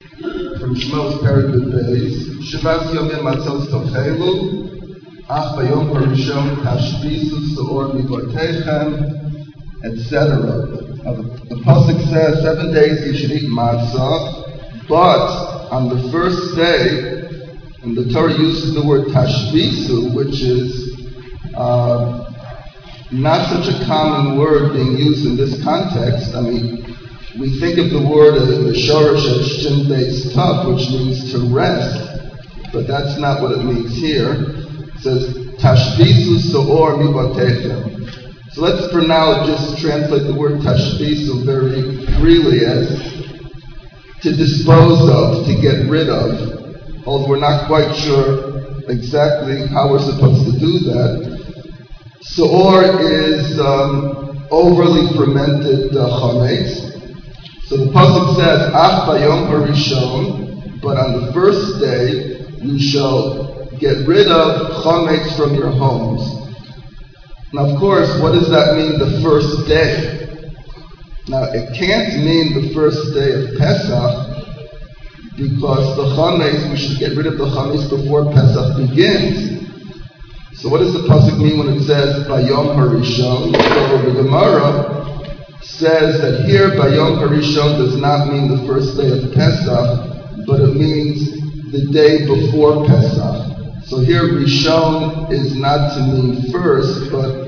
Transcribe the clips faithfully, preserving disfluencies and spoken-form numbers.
From Shmos Perek Beis, Shavas Yomim Matzos Tochelu, Ach Bayom Harishon Tashbisu Seor Mivorteichem, et cetera. The pasuk says seven days you should eat matzah, but on the first day, and the Torah uses the word tashbisu, which is uh, not such a common word being used in this context. I mean, we think of the word, uh, the shorash shin beis tav, which means to rest, but that's not what it means here. It says tashbisu seor mivatechem. So let's for now just translate the word tashbisu very freely as to dispose of, to get rid of, although we're not quite sure exactly how we're supposed to do that. Seor is um, overly fermented uh, chametz. So the pasuk says, Ach bayom harishon, but on the first day you shall get rid of chametz from your homes. Now, of course, what does that mean, the first day? Now, it can't mean the first day of Pesach, because the chametz, we should get rid of the chametz before Pesach begins. So what does the pasuk mean when it says Bayom Harishon? So the Gemara says that here Bayom Harishon does not mean the first day of Pesach, but it means the day before Pesach. So here Rishon is not to mean first, but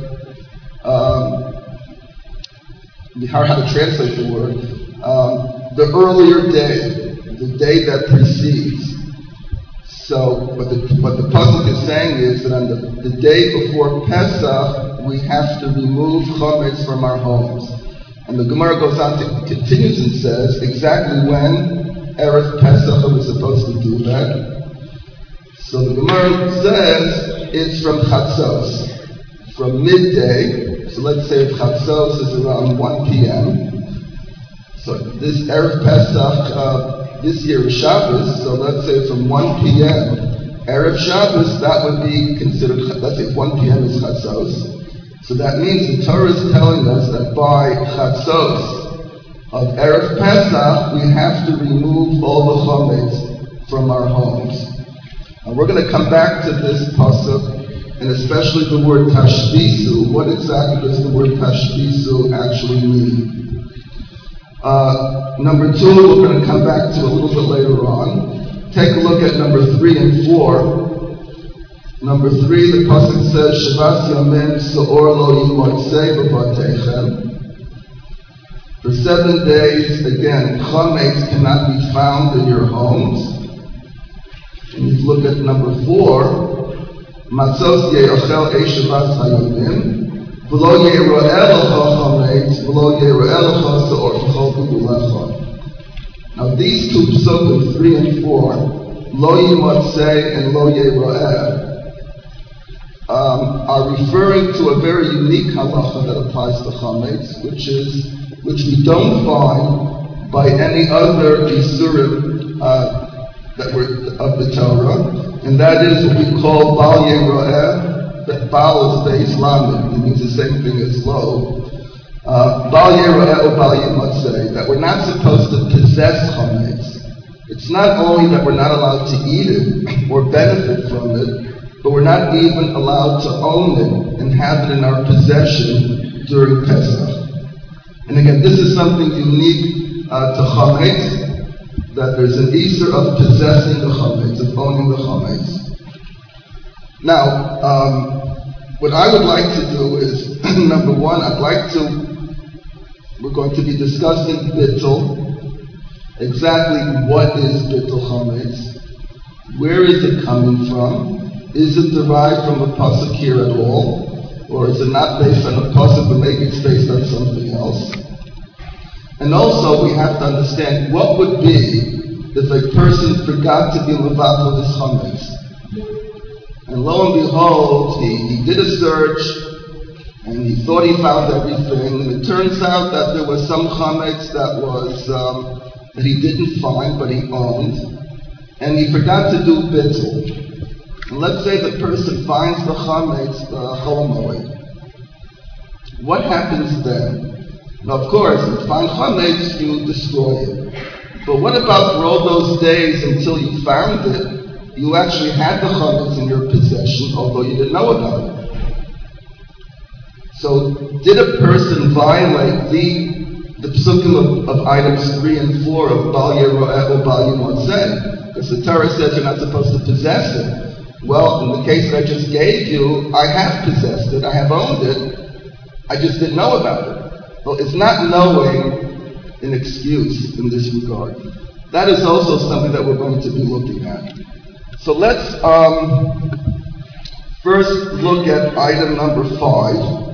um, how to translate the word, um, the earlier day, the day that precedes. So what the, what the pasuk is saying is that on the, the day before Pesach, we have to remove chametz from our homes. And the Gemara goes on to continues and says exactly when Erev Pesach are we supposed to do that. So the Gemara says it's from Chatzos, from midday. So let's say if Chatzos is around one p.m. So this Erev Pesach, uh, this year is Shabbos, so let's say from one p.m. Erev Shabbos, that would be considered, let's say one p.m. is Chatzos. So that means the Torah is telling us that by Chatzos of Erev Pesach, we have to remove all the chametz from our homes. And we're going to come back to this pasuk, and especially the word tashbisu. What exactly does the word tashbisu actually mean? Uh, number two, we're going to come back to a little bit later on. Take a look at number three and four. Number three, the pasuk says, Shavas yomim seor lo yimotzei b'vateichem. For seven days, again, chametz cannot be found in your homes. And you look at number four, Matzos ye'ochel eishavas hayomim, v'lo ye'ro'eh lecha chametz, v'lo ye'ro'eh lecha seor v'chol b'gulecha. Now these two psukim, three and four, lo yimotzei and lo ye'ro'eh, um, are referring to a very unique halacha that applies to chametz, which is which we don't find by any other isurim uh, that were of the Torah, and that is what we call Bal Yero'eh. That Bal is Beis Lamed, it means the same thing as lo. Uh, Bal Yero'eh or Bal Yemotzei, that we're not supposed to possess chametz. It's not only that we're not allowed to eat it or benefit from it, but we're not even allowed to own it and have it in our possession during Pesach. And again, this is something unique uh, to chametz, that there's an isur of possessing the chametz, of owning the chametz. Now, um, what I would like to do is, number one, I'd like to, we're going to be discussing bittul, exactly what is bittul chametz, where is it coming from, is it derived from a pasuk here at all, or is it not based on a pasuk, but maybe it's based on something else? And also, we have to understand what would be if a person forgot to be mevatel his chametz. And lo and behold, he, he did a search, and he thought he found everything, and it turns out that there was some chametz that was um, that he didn't find, but he owned, and he forgot to do bittul. And let's say the person finds the chametz, the chol moed. What happens then? Now, of course, if you find chametz, you destroy it. But what about for all those days until you found it, you actually had the chametz in your possession, although you didn't know about it? So, did a person violate the the psukim of, of items three and four of Bal Yeroeh or Bal Yimotzeh? Because the Torah says you're not supposed to possess it. Well, in the case that I just gave you, I have possessed it, I have owned it, I just didn't know about it. Well, it's not knowing an excuse in this regard. That is also something that we're going to be looking at. So let's um, first look at item number five.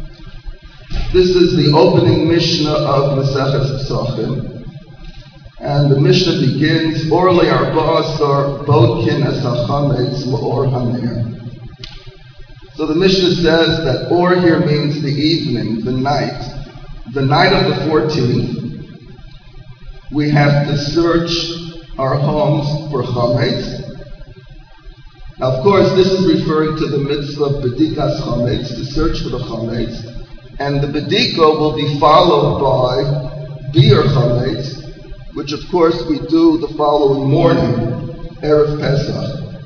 This is the opening Mishnah of Maseches Pesachim. And the Mishnah begins, Or le'arba asar bodkin es hachametz l'or haner. So the Mishnah says that or here means the evening, the night. The night of the fourteenth, we have to search our homes for chametz. Now, of course, this is referring to the mitzvah of bedikas chametz, to search for the chametz. And the bedika will be followed by bir chametz, which of course we do the following morning, Erev Pesach.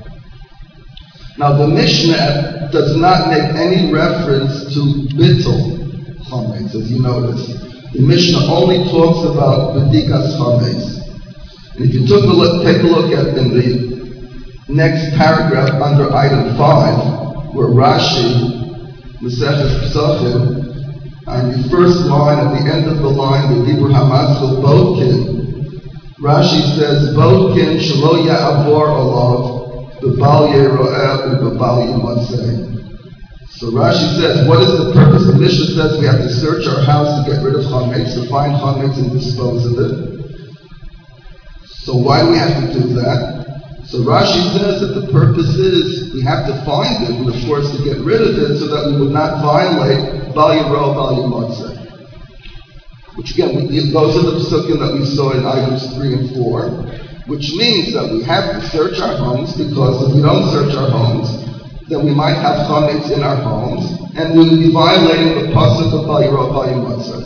Now the Mishnah does not make any reference to bittul chametz, as you notice. The Mishnah only talks about bedikas chametz. And if you took a look, take a look at in the next paragraph under item five, where Rashi, Maseches Pesachim, on the first line, at the end of the line, the Dibur Hamatzil Bodkin, Rashi says, Bodkin shelo ya'avor olav b'bal yeroeh u'b'bal yimotzeh. So Rashi says, what is the purpose? The Mishnah says we have to search our house to get rid of chametz, to find chametz and dispose of it. So why do we have to do that? So Rashi says that the purpose is we have to find it, and of course to get rid of it so that we would not violate Bal Yiro, Bal Yimotzeh. Which again, we, those are the psukim that we saw in items three and four, which means that we have to search our homes, because if we don't search our homes, then we might have chametz in our homes, and we would be violating the pasuk of Bal Yiro, Bal Yimotzeh.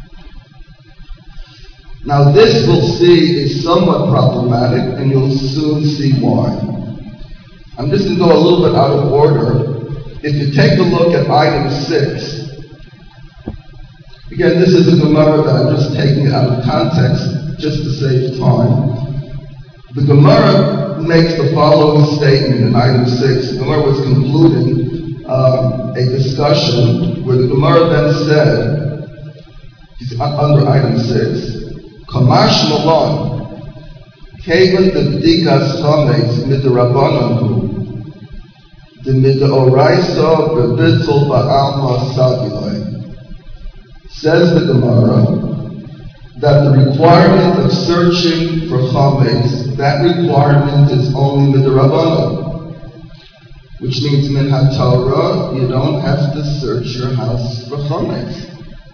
Now this, we'll see, is somewhat problematic, and you'll soon see why. I'm just going to go a little bit out of order. If you take a look at item six, again, this is a Gemara that I'm just taking it out of context, just to save time. The Gemara makes the following statement in item six. The Gemara was concluding um, a discussion where the Gemara then said, under item six, Kamash Malon, Kevan the Bdikas Chametz Midrabanan, the Midoraisa Bebitzel Ba'alma Sabilai. Says the Gemara that the requirement of searching for chametz, that requirement is only midrabanan, which means min haTorah, you don't have to search your house for chametz.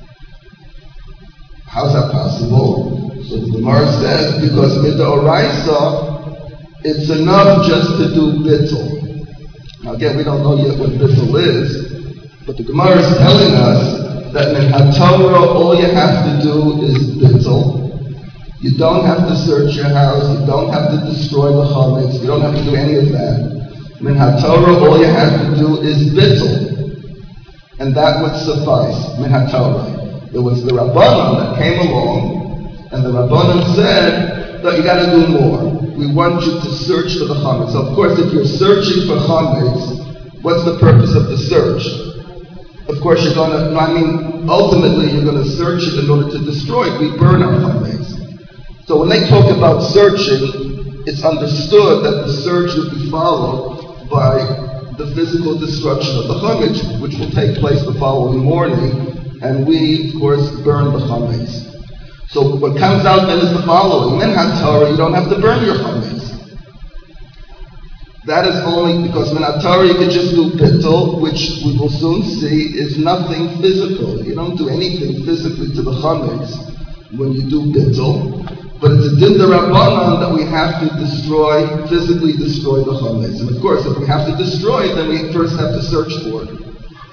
How's that possible? So the Gemara says, because midoraisa, it's enough just to do bittul. Now again, we don't know yet what bittul is, but the Gemara is telling us that min haTorah, all you have to do is bittul. You don't have to search your house, you don't have to destroy the chametz, you don't have to do any of that. Min haTorah, all you have to do is bittul. And that would suffice, min haTorah. There was the Rabbanon that came along, and the Rabbanon said that you got to do more. We want you to search for the chametz. So of course, if you're searching for chametz, what's the purpose of the search? Of course, you're going to, I mean, ultimately you're going to search it in order to destroy it. We burn our chametz. So when they talk about searching, it's understood that the search would be followed by the physical destruction of the chametz, which will take place the following morning. And we, of course, burn the chametz. So what comes out then is the following. Min haTorah, you don't have to burn your chametz. That is only because min haTorah you can just do bittul, which we will soon see is nothing physical. You don't do anything physically to the chametz when you do bittul. But it's a din d'Rabbanan that we have to destroy, physically destroy the chametz. And of course, if we have to destroy it, then we first have to search for it.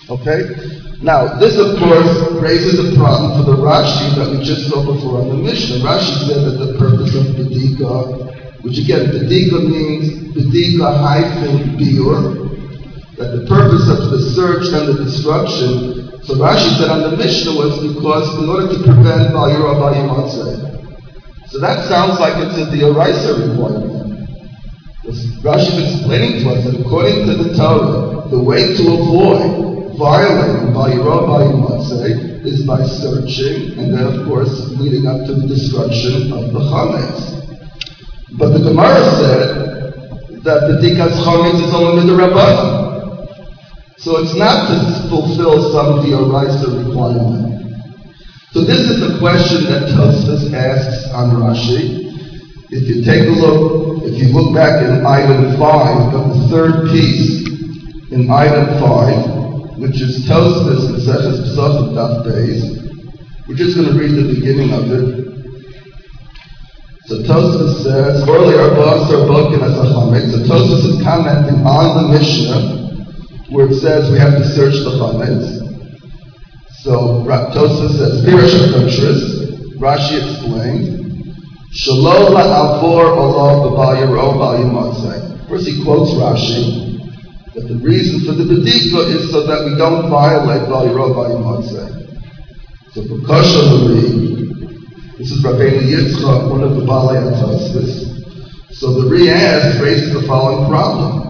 Okay? Now, this of course raises a problem for the Rashi that we just saw before on the Mishnah. Rashi said that the purpose of Bedika, which again, Bedika means Bedika hyphen Biur, that the purpose of the search and the destruction, so Rashi said on the Mishnah was because in order to prevent Bal Yirah Bal Yimatzeh. So that sounds like it's a D'oraisa requirement. Rashi is explaining to us that according to the Torah, the way to avoid violating Bal Yirah Bal Yimatzeh is by searching, and then of course leading up to the destruction of the Chametz. But the Gemara said that the Bedikas Chametz is only the Rabbanan. So it's not to fulfill some D'oraisa requirement. So this is the question that Tosfos asks on Rashi. If you take a look, if you look back in item five, of the third piece in item five, which is Tosfos in Seches Pesachim Daf Beis, we're just going to read the beginning of it. So Tosfos says, earlier, So Tosfos is commenting on the Mishnah, where it says we have to search the Chametz. So Tosfos says, Pirish HaKuntris, Rashi explained, Shelo la'avor olav b'Bal Yirah Bal Yimatzeh. First he quotes Rashi, that the reason for the Bedika is so that we don't violate Bal Yirah Bal Yimatzeh. So for Kosher Ri, this is Rabbeinu Yitzchak, one of the Balei HaTosfos. So the Ri asks, raises the following problem.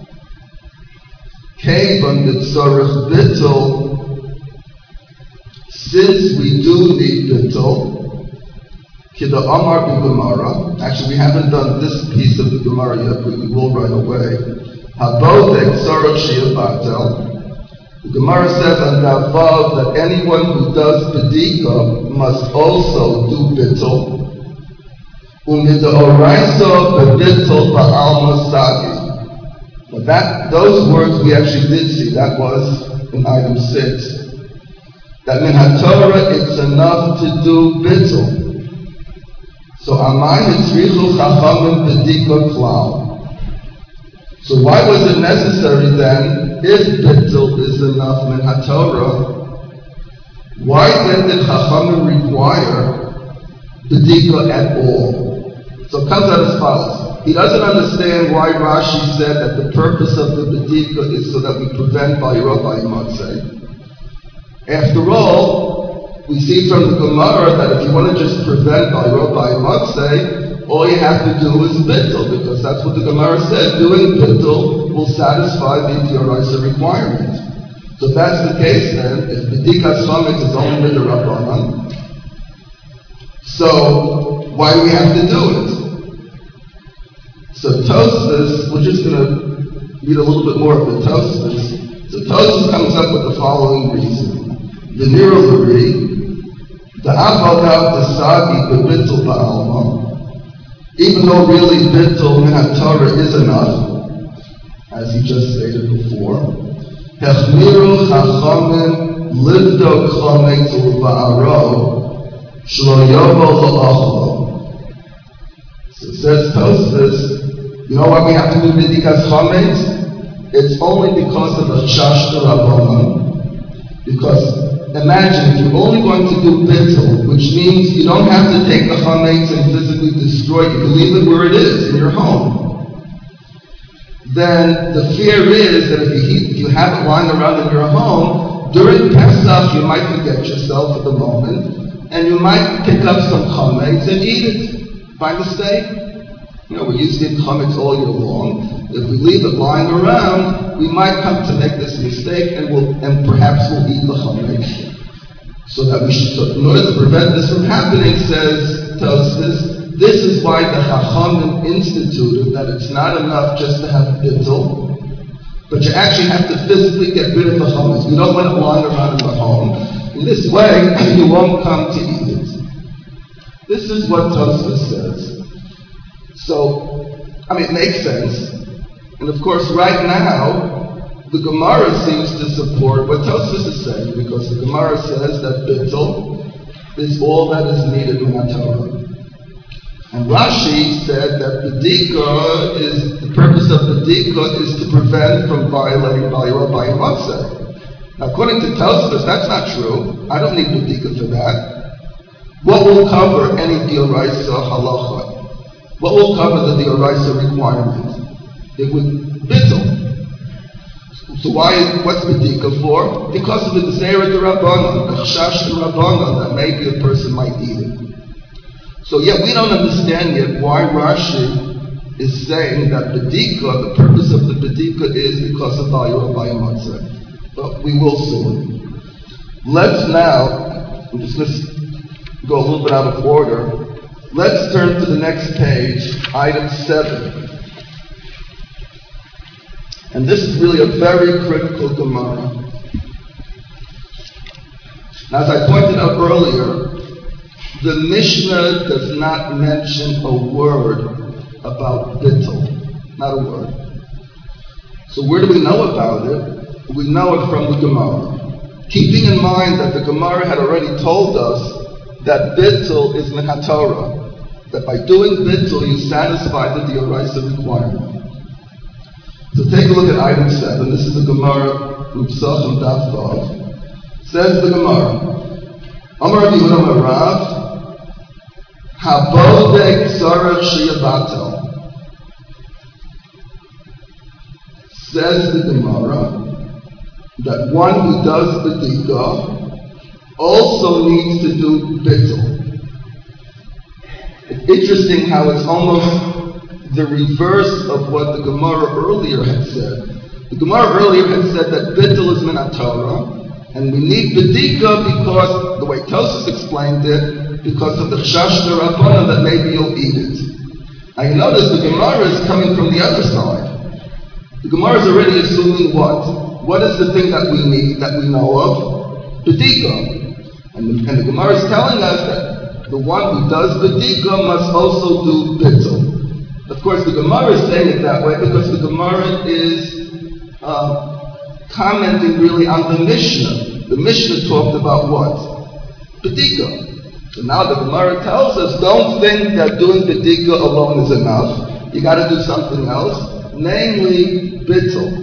Kevan b'tzorech bittul, since we do need bittul, kida amar b'Gemara. Actually, we haven't done this piece of the Gemara yet, but we will right away. Habodek tzorech she'abatel. The Gemara says on Davav that anyone who does bedika must also do bittul. U'midaoraisa b'bittul ba'alma sagi. But that, those words we actually did see. That was in item six. That min haTorah, it's enough to do bittul. So amay hitzrichu chachamim bedika klal. So why was it necessary then, if bittul is enough min haTorah, why then did chachamim require bedika at all? So it comes out as follows. He doesn't understand why Rashi said that the purpose of the Bedika is so that we prevent Bal Yirah Bal Yimatzeh. After all, we see from the Gemara that if you want to just prevent Bal Yirah Bal Yimatzeh, all you have to do is bittul, because that's what the Gemara said. Doing bittul will satisfy the D'oraisa requirement. So if that's the case, then if Bedikas Chametz is only with the Rabbanan, so why do we have to do it? So Tosfos, we're just going to read a little bit more of the Tosfos. So Tosfos comes up with the following reason. V'nira l'ri, da'avadav d'sagi b'bittul ba'alma, even though really bittul min haTorah is enough, as he just stated before, hechmiru chachamim livdok chametz u'ba'aro shlo yovo la'achlo. So it says Tosfos, you know why we have to do Bedikas Chametz? It's only because of the Chash Rabbanan. Because imagine if you're only going to do bittul, which means you don't have to take the Chametz and physically destroy it, you can leave it where it is, in your home. Then the fear is that if you, if you have it lying around in your home, during Pesach you might forget yourself at the moment, and you might pick up some Chametz and eat it by mistake. You know, we used to eat chametz all year long. If we leave it lying around, we might come to make this mistake, and we'll, and perhaps we'll eat the chametz. So that we should, so in order to prevent this from happening, says Tosfos, this is why the Chachamim instituted that it's not enough just to have bittul, but you actually have to physically get rid of the chametz. You don't want it lying around in the home. In this way, you won't come to eat it. This is what Tosfos says. So, I mean, it makes sense. And of course, right now, the Gemara seems to support what Tosfos is saying, because the Gemara says that bittul is all that is needed in HaTorah. And Rashi said that Bedika is, the purpose of Bedika is to prevent from violating Bal Yirah Bal Yimatzeh. Now, according to Tosfos, that's not true. I don't need Bedika for that. What will cover any Dioraisa halacha? What will cover the Dioraisa requirement? It would bittul. So why? What's Bedika for? Because of the Gzeira D'Rabbanan, the Chashash D'Rabbanan, that maybe a person might eat it. So yet we don't understand yet why Rashi is saying that Bedika, the purpose of the Bedika is because of Bayur or Bayamatzah. But we will soon. Let's now, I'm just going to go a little bit out of order. Let's turn to the next page, item seven. And this is really a very critical Gemara. Now, as I pointed out earlier, the Mishnah does not mention a word about bittul. Not a word. So where do we know about it? We know it from the Gemara. Keeping in mind that the Gemara had already told us that bittul is min haTorah, that by doing bittul you satisfy the Dioraisa requirement. So take a look at item seven. This is the Gemara, Psachim Daf Vav. Says the Gemara, Amar Rabbi Yehuda Amar Rav, Habodek Tzarech Sheyabatel. Says the Gemara that one who does Bedika also needs to do bittul. It's interesting how it's almost the reverse of what the Gemara earlier had said. The Gemara earlier had said that bittul is min haTorah, and we need Bedika because, the way Tosfos explained it, because of the Chashash D'Rabbanan that maybe you'll eat it. Now you notice the Gemara is coming from the other side. The Gemara is already assuming what? What is the thing that we need, that we know of? Bedika. And the, and the Gemara is telling us that the one who does Bedika must also do bittul. Of course, the Gemara is saying it that way because the Gemara is uh, commenting really on the Mishnah. The Mishnah talked about what? Bedika. So now the Gemara tells us, don't think that doing Bedika alone is enough. You got to do something else, namely bittul.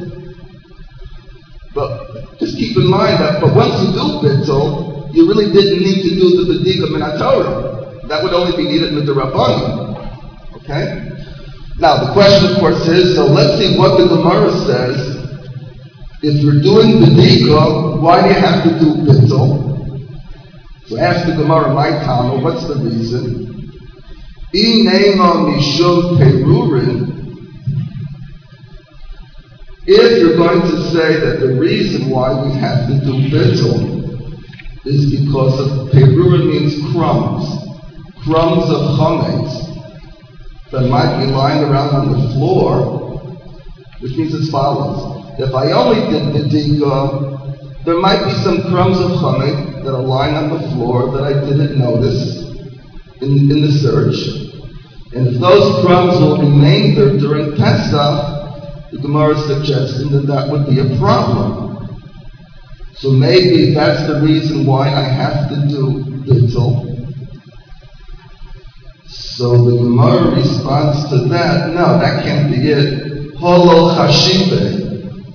But just keep in mind that, but once you do bittul, you really didn't need to do the Bedika min haTorah. That would only be needed with the Rabbanan. Okay? Now, the question, of course, is, so let's see what the Gemara says. If you're doing Bedika, why do you have to do bittul? So ask the Gemara, my Tama, what's the reason? Inema mishum perurin. If you're going to say that the reason why we have to do bittul is because of perurin means crumbs, crumbs of chametz that might be lying around on the floor, which means as follows. If I only did Bedika, there might be some crumbs of chametz that are lying on the floor that I didn't notice in, in the search. And if those crumbs will remain there during Pesach, the Gemara is suggesting that that would be a problem. So maybe that's the reason why I have to do bittul. So the Gemara responds to that, no, that can't be it. Holo chashive.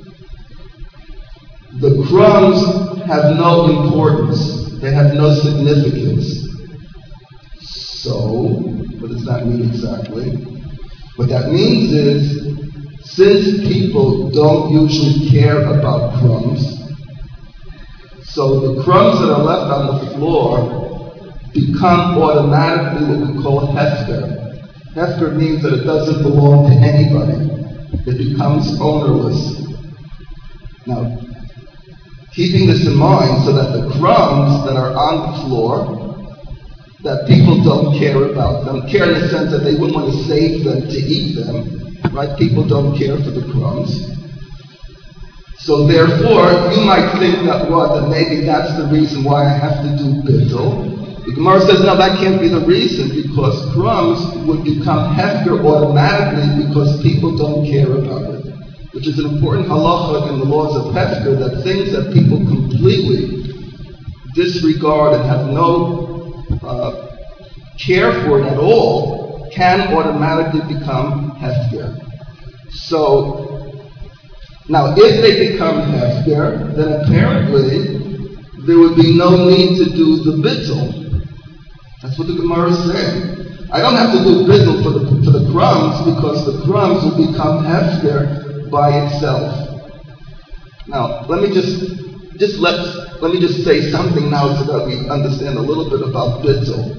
The crumbs have no importance. They have no significance. So, what does that mean exactly? What that means is, since people don't usually care about crumbs, so the crumbs that are left on the floor become automatically what we call hefker. Hefker means that it doesn't belong to anybody. It becomes ownerless. Now, keeping this in mind so that the crumbs that are on the floor, that people don't care about them, care in the sense that they wouldn't want to save them to eat them, right? People don't care for the crumbs. So therefore, you might think that what, that maybe that's the reason why I have to do bittul. The Gemara says, no, that can't be the reason, because crumbs would become hefker automatically because people don't care about it. Which is an important halacha in the laws of hefker, that things that people completely disregard and have no uh, care for it at all can automatically become hefker. So Now, if they become hefker, then apparently there would be no need to do the bittul. That's what the Gemara is saying. I don't have to do bittul for the for the crumbs because the crumbs will become hefker by itself. Now, let me just just let let me just say something now so that we understand a little bit about bittul.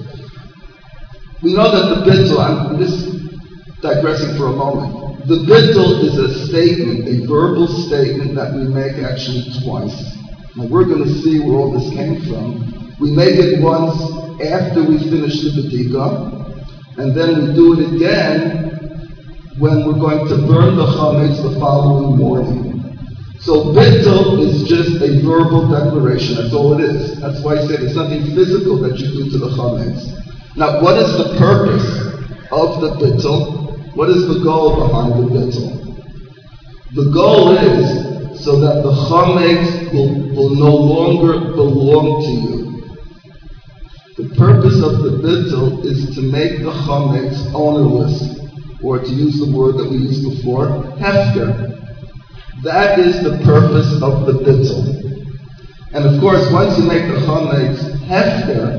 We know that the bittul, I'm just digressing for a moment. The bittul is a statement, a verbal statement that we make actually twice. Now we're going to see where all this came from. We make it once after we finish the bedika, and then we do it again when we're going to burn the chametz the following morning. So bittul is just a verbal declaration. That's all it is. That's why I said it's something physical that you do to the chametz. Now, what is the purpose of the bittul? What is the goal behind the bittul? The goal is so that the chametz will, will no longer belong to you. The purpose of the bittul is to make the chametz ownerless, or to use the word that we used before, hefker. That is the purpose of the bittul. And of course, once you make the chametz hefker,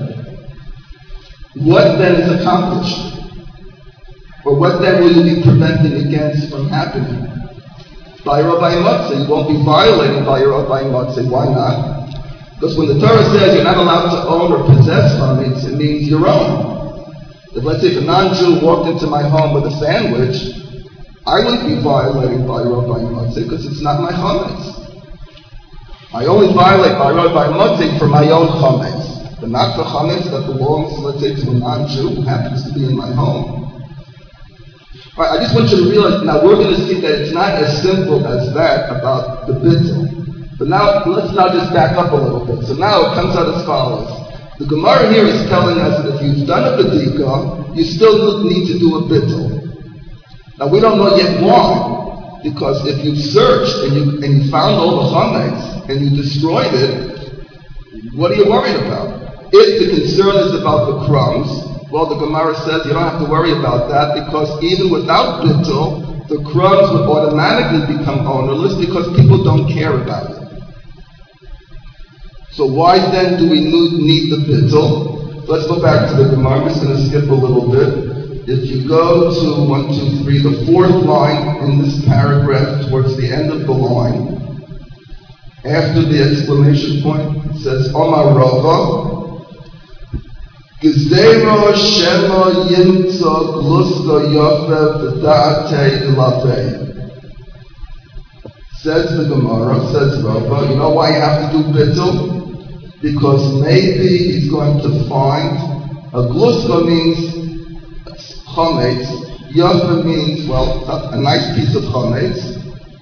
what then is accomplished? Or what then will you be preventing against from happening? By Rabbi Motzei, you won't be violating by Rabbi Motzei. Why not? Because when the Torah says you're not allowed to own or possess chametz, it means your own. If let's say if a non-Jew walked into my home with a sandwich, I wouldn't be violating by Rabbi Motzei because it's not my chametz. I only violate by Rabbi Motzei for my own chametz, but not for chametz that belongs, let's say, to a non-Jew who happens to be in my home. All right, I just want you to realize, now we're going to see that it's not as simple as that about the bittul. But now, let's now just back up a little bit. So now it comes out as follows. The Gemara here is telling us that if you've done a bedika, you still need to do a bittul. Now we don't know yet why, because if you searched and you and you found all the chametz and you destroyed it, what are you worried about? If the concern is about the crumbs, well, the Gemara says you don't have to worry about that because even without bittul, the crumbs would automatically become ownerless because people don't care about it. So why then do we need the bittul? Let's go back to the Gemara. I'm just going to skip a little bit. If you go to one, two, three, the fourth line in this paragraph, towards the end of the line, after the exclamation point, it says, Omar Rava, Gezero Shema Yimtza Gluska Yofe V'Da'atei Ilafei. Says the Gemara, says Rava, you know why you have to do bittul? Because maybe he's going to find, a gluska means chametz, yafa means, well, a, a nice piece of chametz.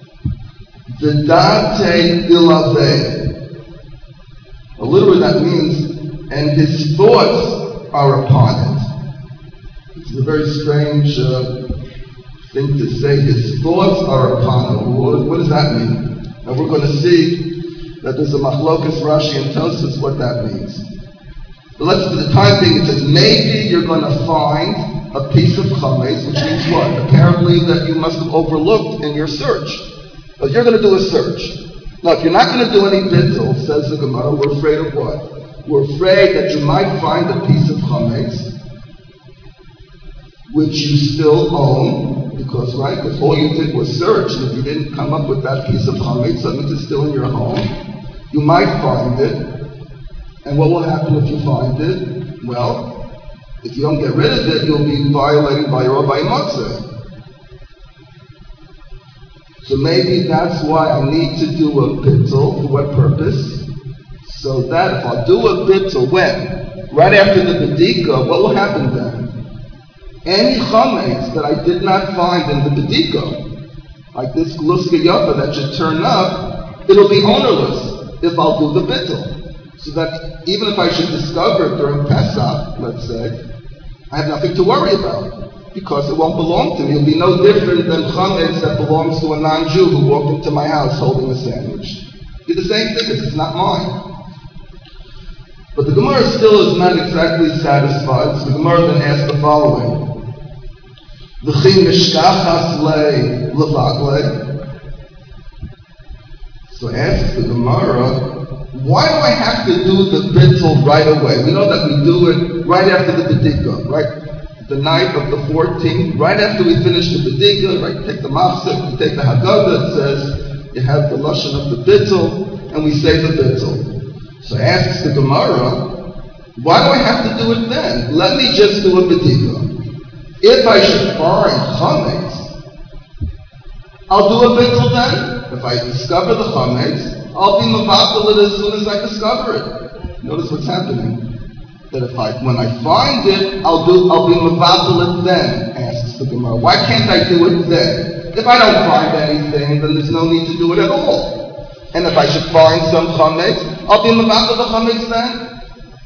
V'da'atei ilaveh. Literally that means, and his thoughts are upon it. It's a very strange uh, thing to say. His thoughts are upon it. What, what does that mean? Now we're going to see that there's a machlokas Rashi and Tosfos what that means. But let's, for the time being, it says maybe you're going to find a piece of chametz, which means what? Apparently that you must have overlooked in your search. But you're going to do a search. Now, if you're not going to do any bittul, says the Gemara, we're afraid of what? We're afraid that you might find a piece of chametz which you still own, because, right, because all you did was search, and if you didn't come up with that piece of chametz, that means it's still in your home. You might find it, and what will happen if you find it? Well, if you don't get rid of it, you'll be violating by Rabbi Motzei. So maybe that's why I need to do a bittul. For what purpose? So that if I'll do a bittul, when? Right after the bedika, what will happen then? Any chametz that I did not find in the bedika, like this gluska yafa that should turn up, it'll be ownerless if I'll do the bittul. So that even if I should discover it during Pesach, let's say, I have nothing to worry about, because it won't belong to me. It'll be no different than chametz that belongs to a non-Jew who walked into my house holding a sandwich. It'll be the same thing, because it's not mine. But the Gemara still is not exactly satisfied, so the Gemara then asks the following. V'chi mishkachas le levagle. So asks the Gemara, why do I have to do the bittul right away? We know that we do it right after the bedika, right? The night of the fourteenth, right after we finish the bedika, right? Take the mafsek, we take the Haggadah, it says you have the lashon of the bittul, and we say the bittul. So asks the Gemara, why do I have to do it then? Let me just do a bedika. If I should find chametz, I'll do a bittul then. If I discover the chametz, I'll be mevatel it as soon as I discover it. Notice what's happening. That if I, when I find it, I'll do, I'll be mevatel it then. Asks the Gemara. Why can't I do it then? If I don't find anything, then there's no need to do it at all. And if I should find some chametz, I'll be mevatel the chametz then.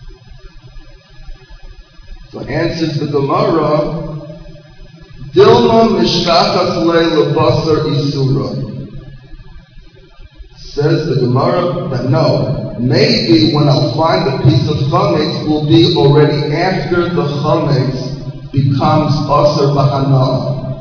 So answers the Gemara. Dilma mishkachas leil basar isura. Says the Gemara that no, maybe when I'll find a piece of chametz will be already after the chametz becomes asar b'hana.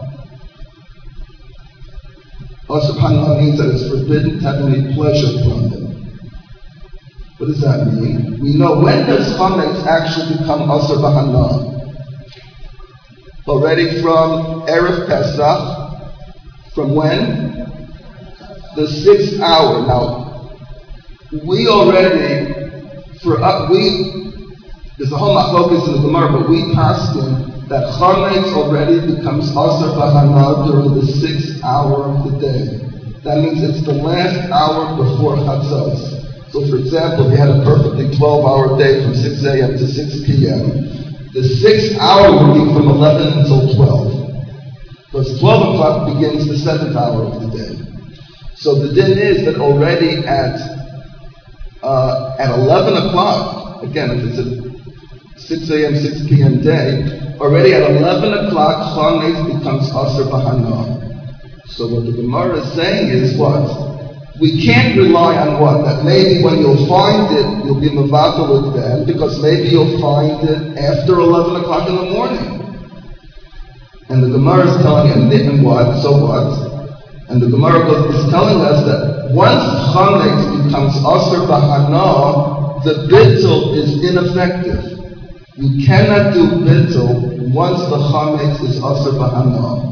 Asar b'hana means that it's forbidden to have any pleasure from it. What does that mean? We know, when does chametz actually become asar b'hana? Already from Erev Pesach. From when? The sixth hour. Now, we already, for uh, we, there's a whole machlokas in the Gemara, but we paskin that chametz already becomes asar b'hana during the sixth hour of the day. That means it's the last hour before chatzos. So, for example, if you had a perfectly twelve-hour day from six a.m. to six p.m., the sixth hour would be from eleven until twelve. Because twelve o'clock begins the seventh hour of the day. So the din is that already at uh, at eleven o'clock, again, if it's a six a.m., six p.m. day, already at eleven o'clock, chametz becomes asar b'hana. So what the Gemara is saying is what? We can't rely on what? That maybe when you'll find it, you'll be mevatel it then, because maybe you'll find it after eleven o'clock in the morning. And the Gemara is telling you, and what? So what? And the Gemara is telling us that once chametz becomes asar b'hana, the bittul is ineffective. You cannot do bittul once the chametz is asar b'hana.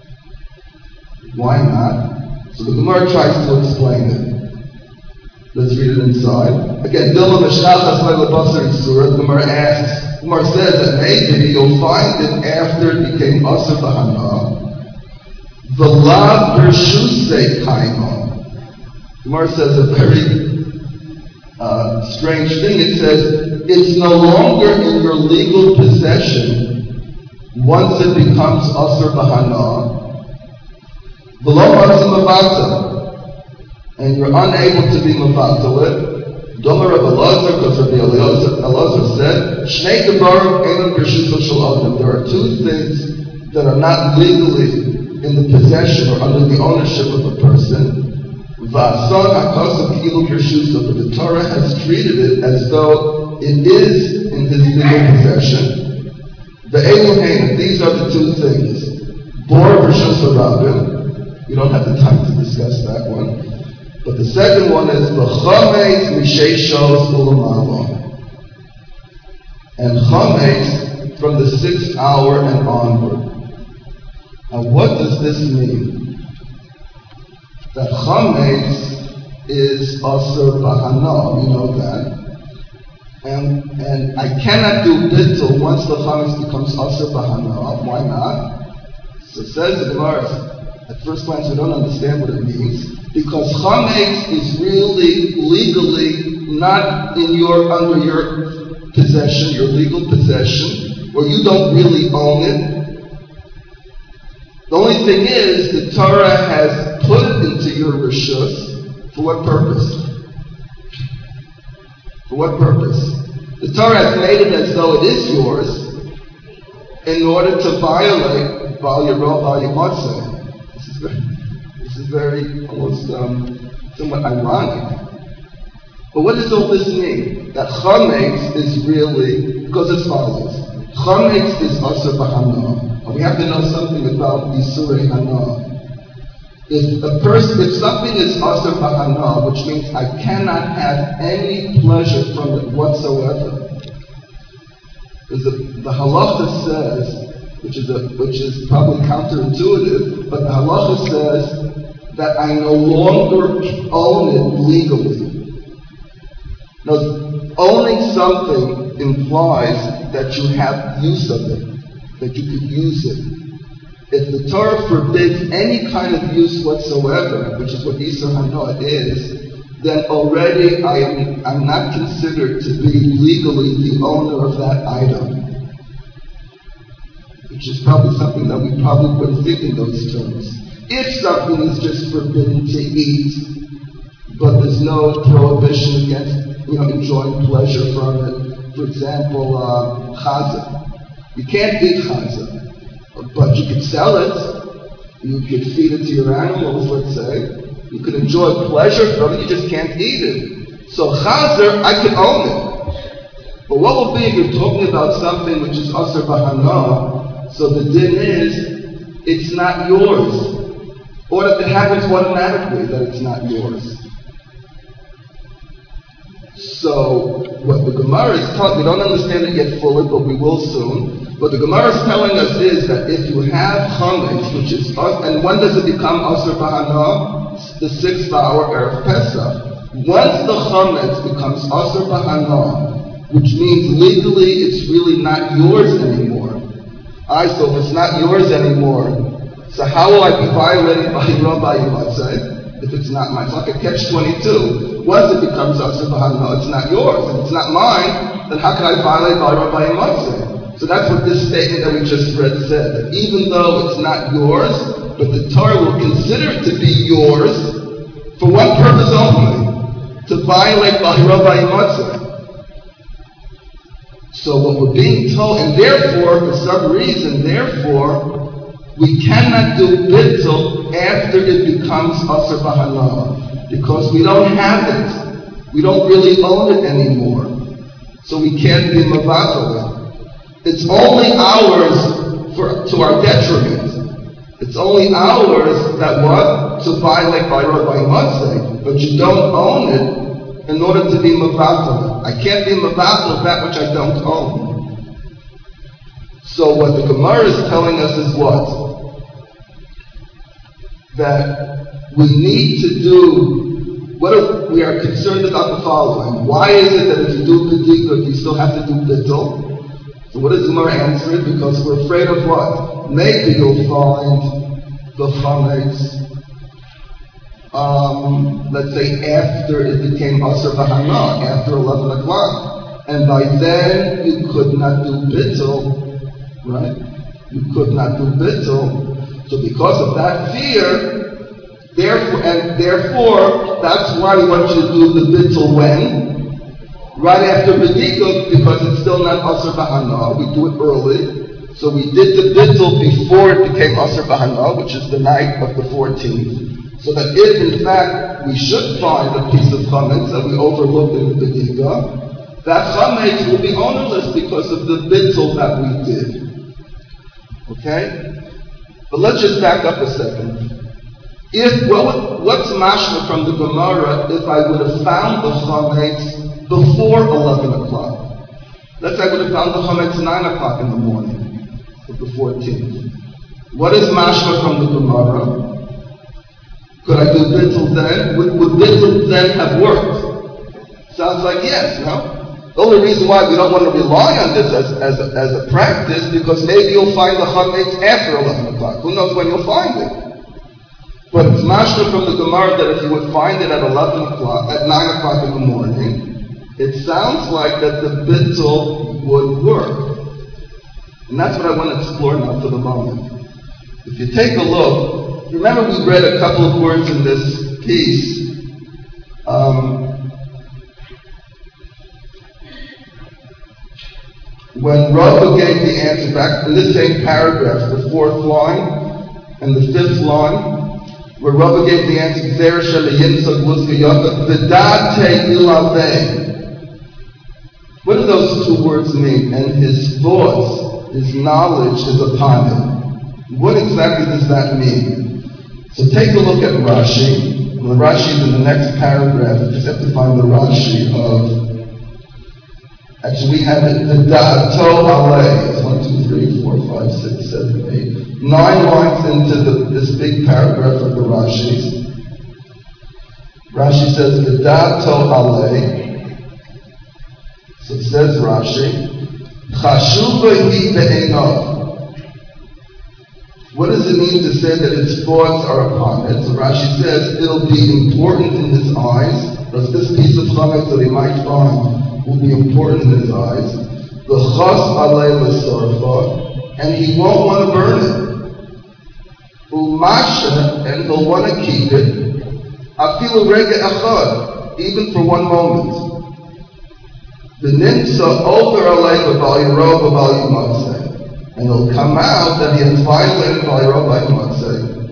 Why not? So the Gemara tries to explain it. Let's read it inside. Again, Dilma Meshachas Leil Basar Isura, the Gemara asks, the Gemara says that maybe you'll find it after it became asar b'hana. The lav bershusei kaima. The Gemara says a very uh, strange thing. It says it's no longer in your legal possession once it becomes asar b'hana. Below matzah mavata, and you're unable to be mavatal it. Domer Rabbi Elazar, because Rabbi Elazar said, Shnei devarim einu b'rshusah shel adam. There are two things that are not legally in the possession or under the ownership of a person. V'asan hakasav ki'ilu b'rshusah, but the Torah has treated it as though it is in his legal possession. Ve'elu hein, these are the two things. Bor b'rshusah rabim. We don't have the time to discuss that one. But the second one is the chametz misheishos ulamalo. And chametz from the sixth hour and onward. Now what does this mean? That chametz is asar b'hana, we know that. And and I cannot do bittul once the chametz becomes asar b'hana. Why not? So it says the Gemara, at first glance, we don't understand what it means, because chametz is really legally not in your under your possession, your legal possession, or you don't really own it. The only thing is, the Torah has put it into your rishus. For what purpose? For what purpose? The Torah has made it as though it is yours in order to violate Val Yiro, Val Yimatzeh. This is very, this is very almost um, somewhat ironic. But what does all this mean? That chametz is really, because as follows. Chametz is asar b'hana. And we have to know something about Isurei Hana. If a person, if something is asr b'hana, which means I cannot have any pleasure from it whatsoever, because the, the halacha says, which is a, which is probably counterintuitive, but the halacha says that I no longer own it legally. Now, owning something implies that you have use of it, that you could use it. If the Torah forbids any kind of use whatsoever, which is what Isur Hana is, then already I am I'm not considered to be legally the owner of that item. Which is probably something that we probably wouldn't think in those terms. If something is just forbidden to eat, but there's no prohibition against, you know, enjoying pleasure from it. For example, uh, chaza. You can't eat chaza. But you could sell it, you could feed it to your animals, let's say. You could enjoy pleasure from it, you just can't eat it. So chazer, I can own it. But what will be if you're talking about something which is asr b'hana, so the din is, it's not yours. Or that it happens automatically that it's not yours. So what the Gemara is telling, we don't understand it yet fully, but we will soon. What the Gemara is telling us is that if you have chametz, which is, and when does it become asr b'hana? The sixth hour Erev Pesach. Once the chametz becomes asr b'hana, which means legally it's really not yours anymore. I so if it's not yours anymore, so how will I be violated by Rabbi Yimatzeh if it's not mine? It's like a catch twenty-two. Once it becomes asr b'hana, it's not yours. If it's not mine, then how can I violate by Rabbi Yimatzeh? So that's what this statement that we just read said, that even though it's not yours, but the Torah will consider it to be yours for one purpose only, to violate Bahira Bayimatzah. So what we're being told, and therefore, for some reason, therefore, we cannot do bittul after it becomes asr b'hana, because we don't have it. We don't really own it anymore. So we can't be mavatal. It's only ours for, to our detriment. It's only ours that what? To violate by Rabbi Matzeh, but you don't own it in order to be mavatal. I can't be mavatal of that which I don't own. So what the Gemara is telling us is what? That we need to do, what if we are concerned about the following. Why is it that if you do bedikah, you still have to do bittul? So what does the Gemara answer? Because we're afraid of what? Maybe you'll find the chametz, um, let's say after it became asr b'hana, after eleven o'clock. And by then you could not do bittul, right? You could not do bittul. So because of that fear, therefore, and therefore, that's why we want you to do the bittul when? Right after bedikah, because it's still not asr b'hana, we do it early. So we did the bittul before it became asr b'hana, which is the night of the fourteenth. So that if in fact we should find a piece of chametz that we overlooked in the bedikah, that chametz will be ownerless because of the bittul that we did. Okay? But let's just back up a second. If well, what's mashma from the Gemara if I would have found the chametz before eleven o'clock? Let's say I would have found the chametz nine o'clock in the morning of the fourteenth. What is mashma from the Gemara? Could I do bittul then? Would, would bittul then have worked? Sounds like yes, no? The only reason why we don't want to rely on this as, as, a, as a practice, because maybe you'll find the chametz after eleven o'clock. Who knows when you'll find it? But it's mashma from the Gemara that if you would find it at eleven o'clock, at nine o'clock in the morning, it sounds like that the bittul would work. And that's what I want to explore now for the moment. If you take a look, remember we read a couple of words in this piece. Um, when Rava gave the answer back in this same paragraph, the fourth line and the fifth line, where Rava gave the answer, what do those two words mean? And his thoughts, his knowledge is upon him. What exactly does that mean? So take a look at Rashi. The Rashi is in the next paragraph. You just have to find the Rashi of. Actually, we have it. The Da'ato Alei. It's one, two, three, four, five, six, seven, eight, nine lines into the, this big paragraph of the Rashis. Rashi says the Da'ato Alei. So it says Rashi. Chashuva hi be'enov. What does it mean to say that its thoughts are upon it? So Rashi says it'll be important in his eyes, because this piece of chametz that he might find will be important in his eyes. The chas alei l'sarfa, and he won't want to burn it. Umasha, and he'll want to keep it. Afilu rega echad, even for one moment. The nimsa over alei b'bal yirov b'bal yimatzeh. And it'll come out that he has violated by Rabbi Matzeh.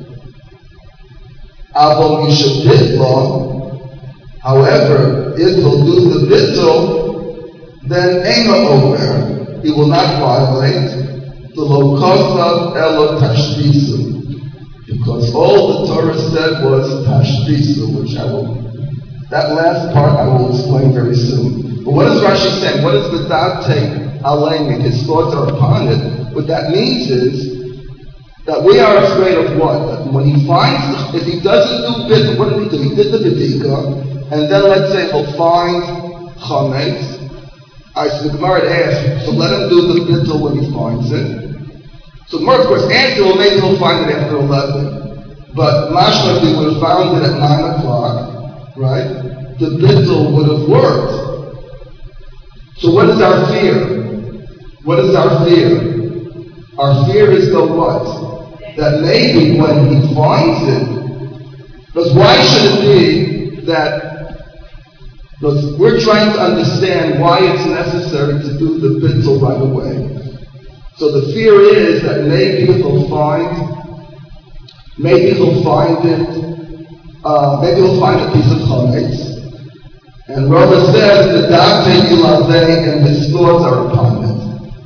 Avol Mishabitla, however, if he'll do the bittul, then Eino Omer, he will not violate the Lokosav Elo Tashbisu, because all the Torah said was Tashbisu, which I will, that last part I will explain very soon. But what is Rashi saying? What does the Da'ate Alei, his thoughts are upon it? What that means is that we are afraid of what? That when he finds, if he doesn't do bittul, what did he do? He did the bedika, and then let's say he'll find chametz. I so the Gemara asks, so let him do the bittul when he finds it. So the Gemara, of course, answer, well, maybe he'll find it after eleven. But mashma, he would have found it at nine o'clock, right? The bittul would have worked. So what is our fear? What is our fear? Our fear is the what? That maybe when he finds it, because why should it be that, because we're trying to understand why it's necessary to do the bittul right away. So the fear is that maybe he'll find, maybe he'll find it, uh, maybe he'll find a piece of chametz. And Rava says the da'atei ilazeh, and his thoughts are upon it.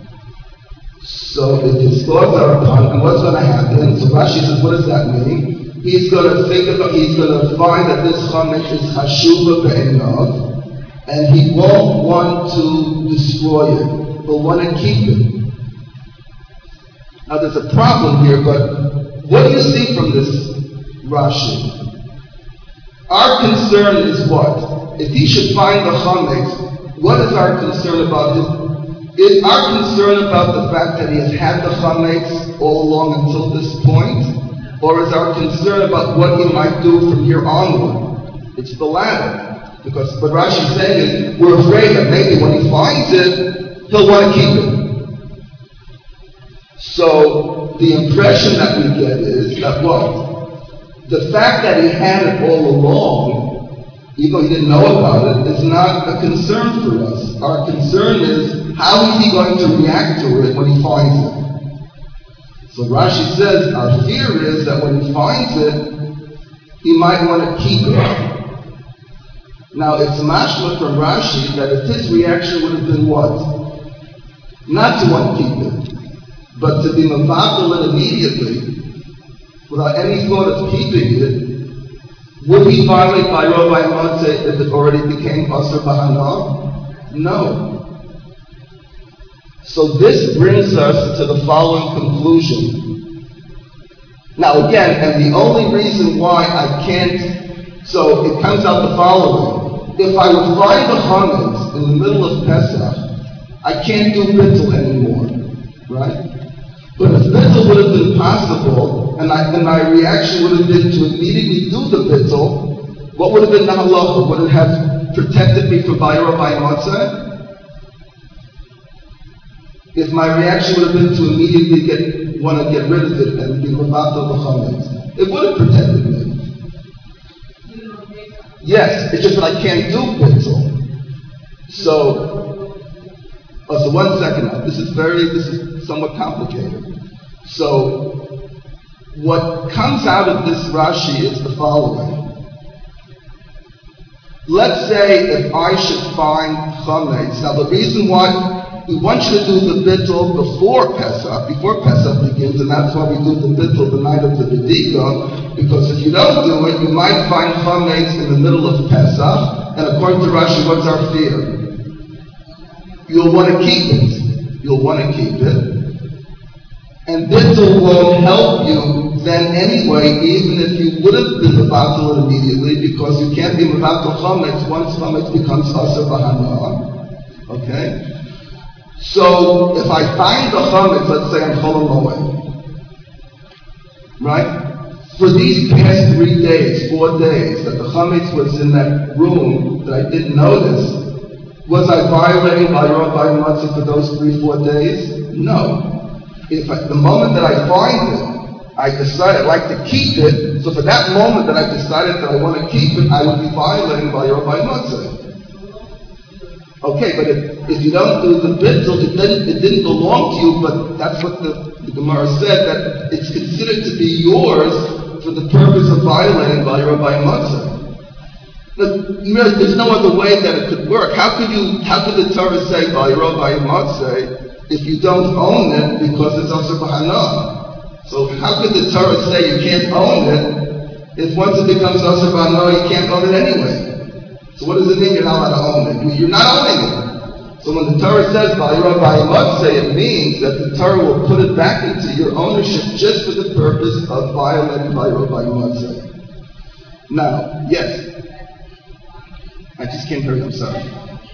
So if his thoughts are upon, and what's going to happen? So Rashi says, what does that mean? He's going to think about, he's going to find that this chametz is chashuva be'enov, and he won't want to destroy it. He'll want to keep it. Now there's a problem here, but what do you see from this Rashi? Our concern is what? If he should find the chametz, what is our concern about his? Is our concern about the fact that he has had the chametz all along until this point? Or is our concern about what he might do from here onward? It's the latter. Because what Rashi is saying is, we're afraid that maybe when he finds it, he'll want to keep it. So the impression that we get is that what? The fact that he had it all along, even though he didn't know about it, is not a concern for us. Our concern is, how is he going to react to it when he finds it? So Rashi says, our fear is that when he finds it, he might want to keep it. Now it's mashma from Rashi that if his reaction would have been what? Not to want to keep it, but to be mavadal it immediately, without any thought of keeping it, would he violate by Rabbi Matzeh if it already became Asr Bahana? No. So this brings us to the following conclusion. Now again, and the only reason why I can't, so it comes out the following. If I would find the chametz in the middle of Pesach, I can't do bittul anymore, right? But if bittul would have been possible, and, I, and my reaction would have been to immediately do the bittul, what would have been the halacha? Would it have protected me from Bayra by Matzeh? If my reaction would have been to immediately get, want to get rid of it and be mavatal the chametz, it would have protected me. Yes, it's just that I can't do bittul. So, oh, so one second now. This is very, this is somewhat complicated. So, what comes out of this Rashi is the following. Let's say if I should find chametz. Now the reason why we want you to do the bittul before Pesach, before Pesach begins, and that's why we do the bittul the night of the Bedika, because if you don't do it, you might find chametz in the middle of Pesach, and according to Rashi, what's our fear? You'll want to keep it. You'll want to keep it. And bittul won't help you then anyway, even if you would have been mevatel it immediately, because you can't be mevatel chametz once chametz becomes aser b'hana. Okay? So if I find the chametz, let's say I'm chol hamoed, right? For these past three days, four days, that the chametz was in that room that I didn't notice, was I violating by Rabbi Matzah for those three, four days? No. If I, the moment that I find it, I decide I'd like to keep it, so for that moment that I decided that I want to keep it, I would be violating by Rabbi Matzah. Okay, but if, if you don't do the bittul, it didn't, it didn't belong to you, but that's what the, the Gemara said, that it's considered to be yours for the purpose of violating by Rabbi Matzah. Really, there's no other way that it could work. How could you? How could the Torah say by Rabbi Matzah if you don't own it because it's aser b'hana? So how could the Torah say you can't own it if once it becomes aser b'hana you can't own it anyway? So what does it mean you're not allowed to own it? You're not owning it. So when the Torah says by Rabbi Matzah, it means that the Torah will put it back into your ownership just for the purpose of violating by Rabbi Matzah. Now, yes. I just can't hear you, I'm sorry.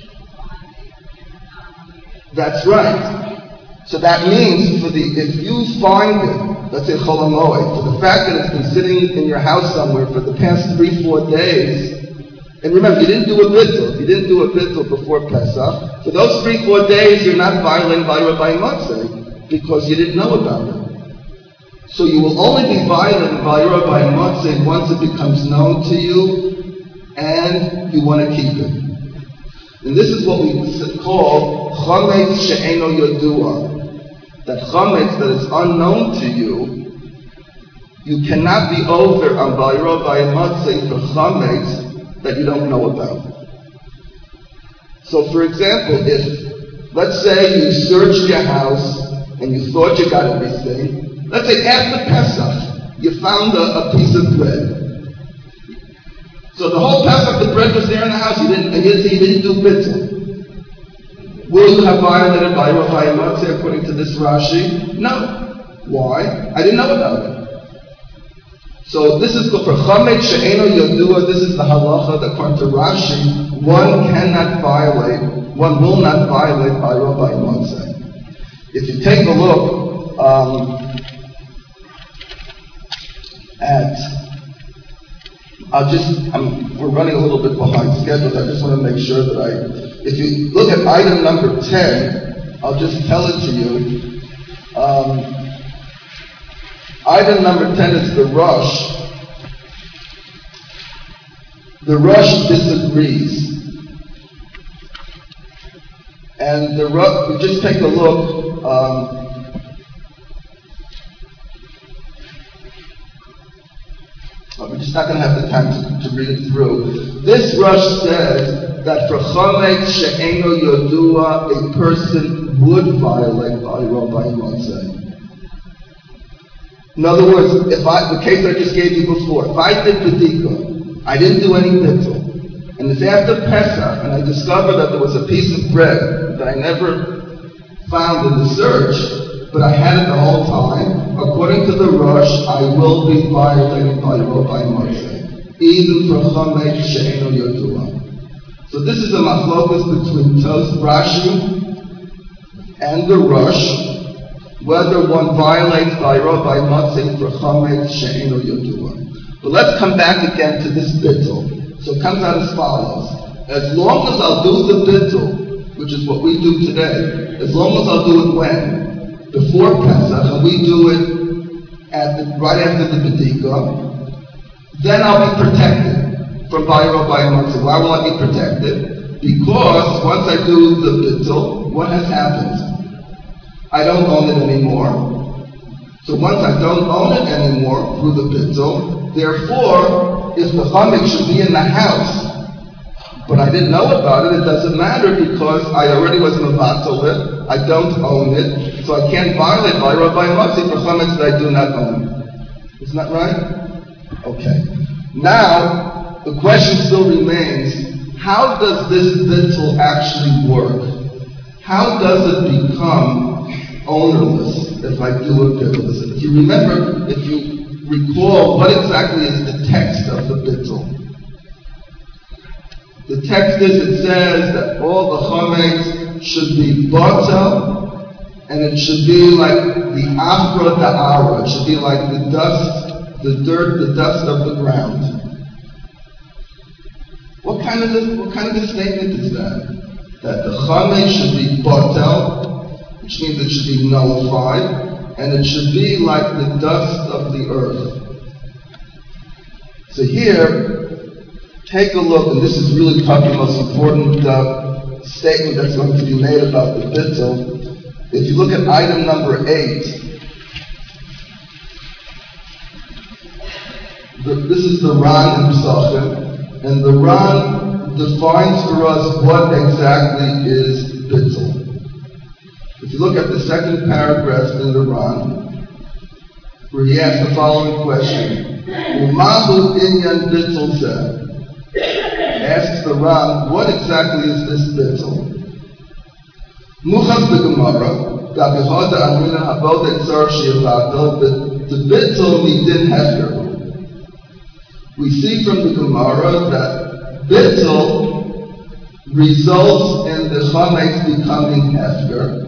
That's right. So that means for the if you find it, let's say chol hamoed, for the fact that it's been sitting in your house somewhere for the past three, four days, and remember, you didn't do a bittul, you didn't do a bittul before Pesach, for those three, four days you're not violating by Rabbi Matzah because you didn't know about it. So you will only be violating by Rabbi Matzah once it becomes known to you and you want to keep it. And this is what we call chametz she'eno yodua. That chametz that is unknown to you, you cannot be over on bayro by matzeh for chametz that you don't know about. So for example, if, let's say you searched your house and you thought you got everything, let's say after Pesach, you found a, a piece of bread. So the whole Pesach, the bread was there in the house. You didn't, and you didn't, you didn't do bittul. Will you have violated by Rabbi Matzah according to this Rashi? No. Why? I didn't know about it. So this is for chametz she'eno yodua. This is the halacha that according to Rashi, one cannot violate, one will not violate by Rabbi Matzah. If you take a look um, at I'll just, I'm, we're running a little bit behind schedule. I just want to make sure that I, if you look at item number ten, I'll just tell it to you. Um, item number ten is the Rosh. The Rosh disagrees. And the Rosh, just take a look. Um, We're just not going to have the time to, to read it through. This Rosh says that for chametz she'eno yodua, a person would violate by Rabbi Matzah. In other words, if I, the case I just gave you before, if I did bedika, I didn't do any bittul, and it's after Pesach, and I discovered that there was a piece of bread that I never found in the search, but I had it the whole time. According to the Rosh, I will be violated by Rabbi Matzah, even for chametz she'eno yodua. So this is a machlokas between Tos Rashi and the Rosh, whether one violates by Rabbi Matzah for chametz she'eno yodua. But let's come back again to this bittul. So it comes out as follows: as long as I'll do the bittul, which is what we do today, as long as I'll do it when? Before Pesach, and we do it at the, right after the bedika, then I'll be protected from bayro by matzah. Why will I be protected? Because once I do the bittul, what has happened? I don't own it anymore. So once I don't own it anymore through the bittul, therefore, if the chametz should be in the house, but I didn't know about it, it doesn't matter because I already was mevatel it, I don't own it, so I can't violate by Rabbi Matzah for chametz that I do not own. Isn't that right? Okay. Now, the question still remains, how does this bittul actually work? How does it become ownerless if I do a bittul? If you remember, if you recall, what exactly is the text of the bittul? The text is, it says that all the chametz should be batel, and it should be like the afra da'ara. It should be like the dust, the dirt, the dust of the ground. What kind of a, what kind of a statement is that? That the chametz should be batel, which means it should be nullified, and it should be like the dust of the earth. So here, take a look, and this is really probably the most important uh, statement that's going to be made about the bittul. If you look at item number eight, the, this is the Ran in Pesachim, and the Ran defines for us what exactly is bittul. If you look at the second paragraph in the Ran, where he asks the following question, Umahu inyan bittul zeh. Asks the Ran, what exactly is this bittul? Muchas b'Gemara, Gabihoda Amrina Habod Etzar Shiavato, the bittul midin hefker. We see from the Gemara that bittul results in the chametz becoming hefker.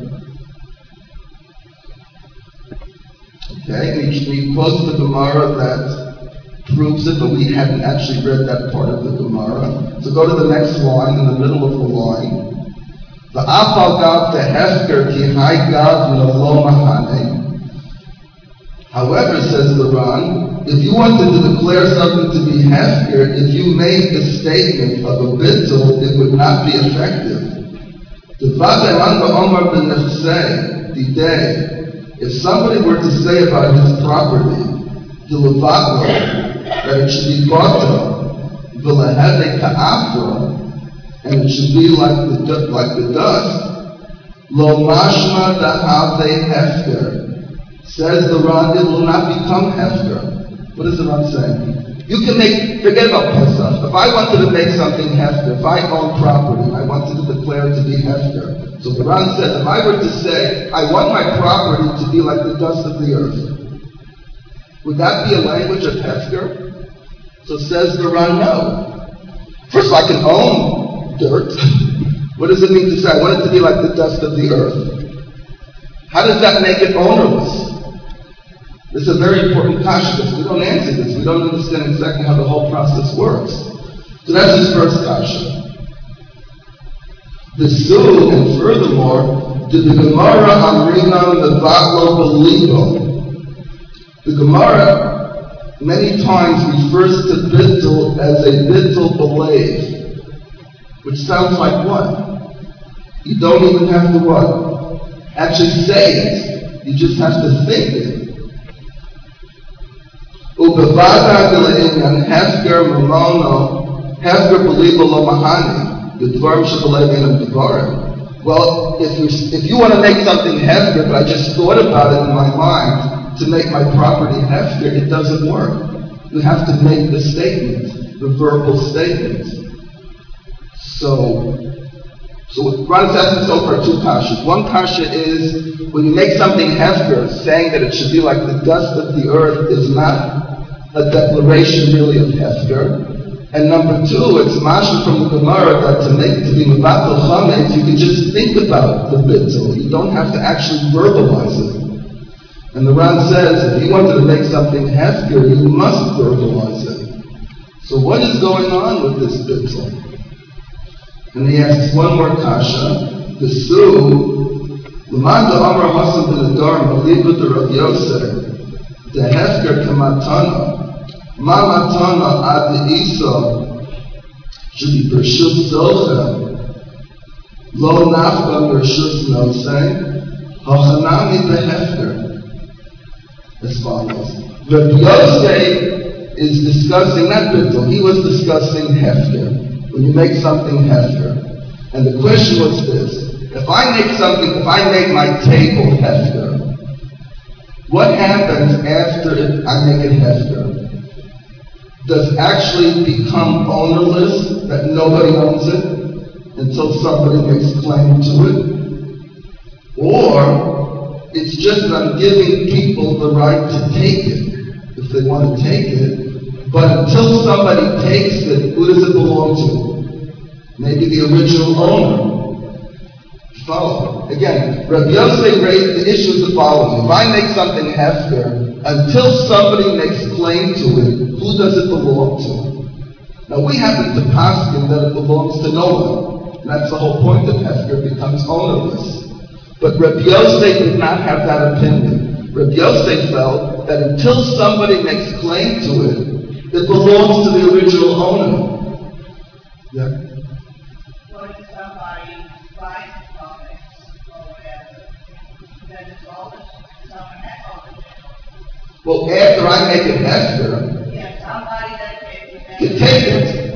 Okay, and he, he quotes the Gemara that proves it, but we hadn't actually read that part of the Gemara. So go to the next line, in the middle of the line. The afal gav the hefker ki hai gav lo mahane. However, says the Ran, if you wanted to declare something to be hefker, if you made the statement of a bittul, it would not be effective. The vademan ba'omar ben nechsei didei. If somebody were to say about his property, the levatlo, that it should be batel, v'leheve ka'afra, and it should be like the like the dust. Lo mashma da'ave hefker. Says the Ran, it will not become hefker. What is the Ran saying? You can make, forget about Pesach. If I wanted to make something hefker, if I own property and I wanted to declare it to be hefker, so the Ran says, if I were to say, I want my property to be like the dust of the earth, would that be a language of hefker? So says the Ran, no. First of all, I can own dirt. What does it mean to say, I want it to be like the dust of the earth? How does that make it ownerless? This is a very important kasha because we don't answer this. We don't understand exactly how the whole process works. So that's his first kasha. The Zu, and furthermore, did the Gemara Amrina Mevatlo Belibo. The Gemara many times refers to bittul as a bittul belev, which sounds like what? You don't even have to what? Actually say it. You just have to think it. Ubevada g'le'inyan hefker mamono hefker belibo lo mahani the dvarim shebelev enam dvarim. Well, if you if you want to make something hefker, but I just thought about it in my mind to make my property hefker, it doesn't work. You have to make the statement, the verbal statement. So, so what Ran says is over two kashas. One kasha is when you make something hefker, saying that it should be like the dust of the earth is not a declaration really of hefker. And number two, it's masha from the Gemara that to make it to be mevatel chametz, you can just think about the bittul. You don't have to actually verbalize it. And the Ran says, if you wanted to make something hefker, you must verbalize it. So what is going on with this bittul? And he asks one more kasha. The Su, L'man da'amar Hasan ben Adar, Malibu de Rav Yosef, the hefker kamatana, ma matana ad isa, should be bershus zocha, lo nafka bershus nosei, hachanami behefker. As follows. Rav Yosef is discussing not bittul, he was discussing hefker. When you make something hefker. And the question was this, if I make something, if I make my table hefker, what happens after it, I make it hefker? does actually become ownerless, that nobody owns it until somebody makes claim to it? Or it's just that I'm giving people the right to take it, if they want to take it, but until somebody takes it, who does it belong to? Maybe the original owner. Follow. Again, Rabbi Yosef raised the issue is the following. If I make something hefker, until somebody makes claim to it, who does it belong to? Now we happen to paskin that it belongs to no one. That's the whole point of hefker, it becomes ownerless. But Rabbi Yosef did not have that opinion. Rabbi Yosef felt that until somebody makes claim to it, it belongs to the original owner. Yeah? Well, after I make it hefker, yeah, somebody that can take it.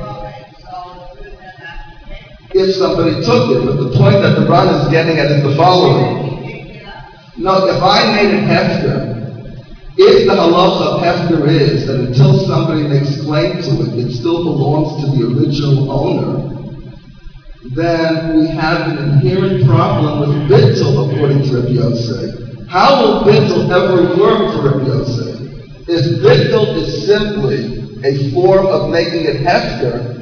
If somebody took it, but the point that the Ran is getting at is the following. No, if I made it hefker, if the halacha of hefker is that until somebody makes claim to it, it still belongs to the original owner, then we have an inherent problem with bittul according to Rabbi Yosef. How will bittul ever work for Rabbi Yosef? If bittul is simply a form of making it hefker,